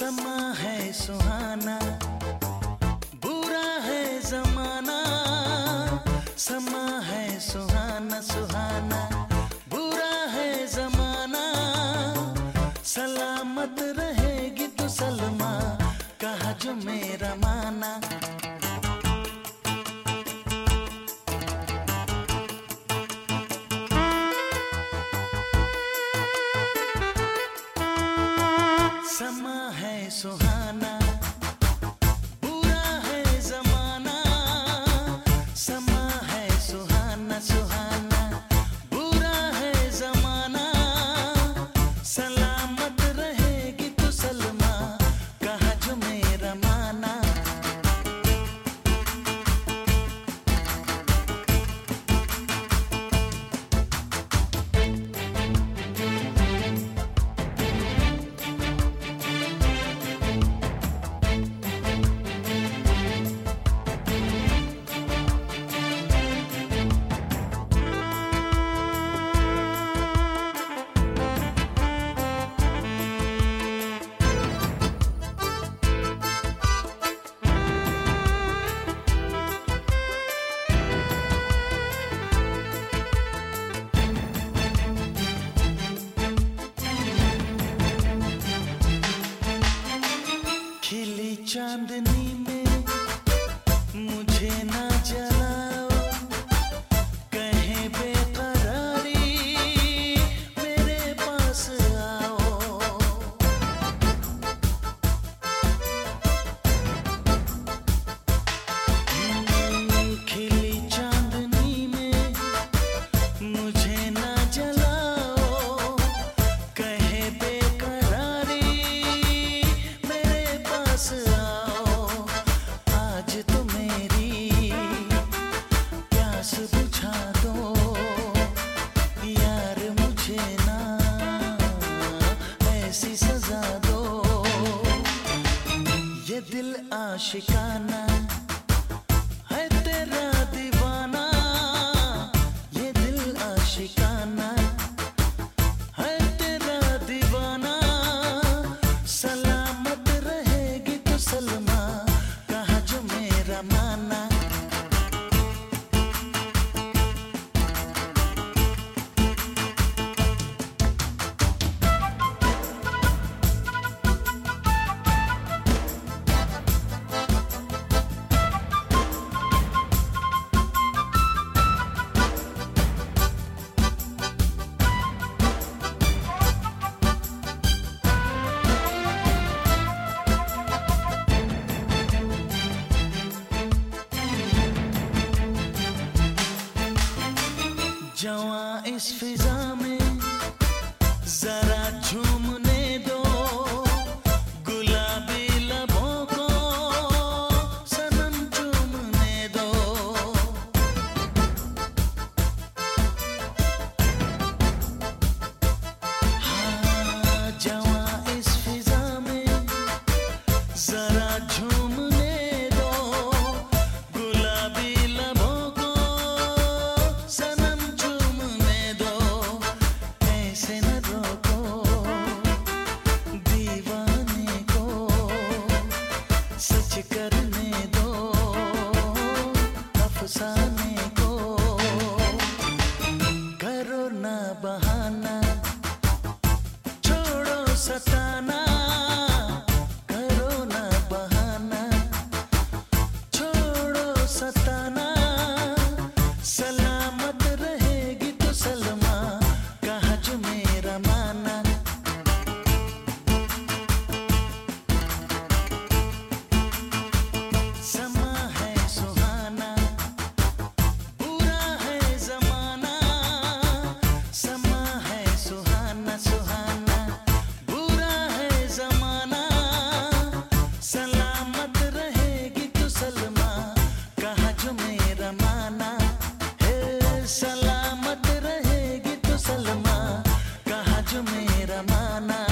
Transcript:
समा है सुहाना, बुरा है जमाना। समा है सुहाना सुहाना, बुरा है जमाना। सलामत रहेगी तो सलमा, कहा जो मेरा माना। समा है सुहाना, बुरा है जमाना। समा है सुहाना सुहाना, बुरा है जमाना। सलामत रहेगी तो सलमा, कहा जो मेरा माना। खिली चांदनी में मुझे ना जलाओ, कहीं बेकरारी मेरे पास आओ। खिली चांदनी में मुझे ना जलाओ, कहीं बेकरारी मेरे पास आओ। आज तो मेरी प्यास बुझा दो यार, मुझे ना ऐसी सजा दो। ये दिल आशिकाना है तेरा दीवाना। ये दिल आशिकाना है तेरा दीवाना। सलामत रहेगी तो सलमा, कहा जो मेरा माना। जवां इस फिजा में जरा झूमने दो, गुलाबी लबों को सनम चूमने दो। हाँ, जवां इस फिजा में जरा झूमने दो, गुलाबी लबों को सनम ऐसे न रोको दीवाने को, सच करने दो अफसाने को। करो ना बहाना, छोड़ो सताना। करो ना बहाना, छोड़ो सताना। सलामत रहेगी तो सलमा, कहा जो मेरा माना। समा है सुहाना, बुरा है जमाना। समा है सुहाना सुहाना, बुरा है जमाना। सलामत रहेगी तो सलमा, कहा जो मेरा माना। हे सलामत रहेगी तो सलमा, कहा जो मेरा माना।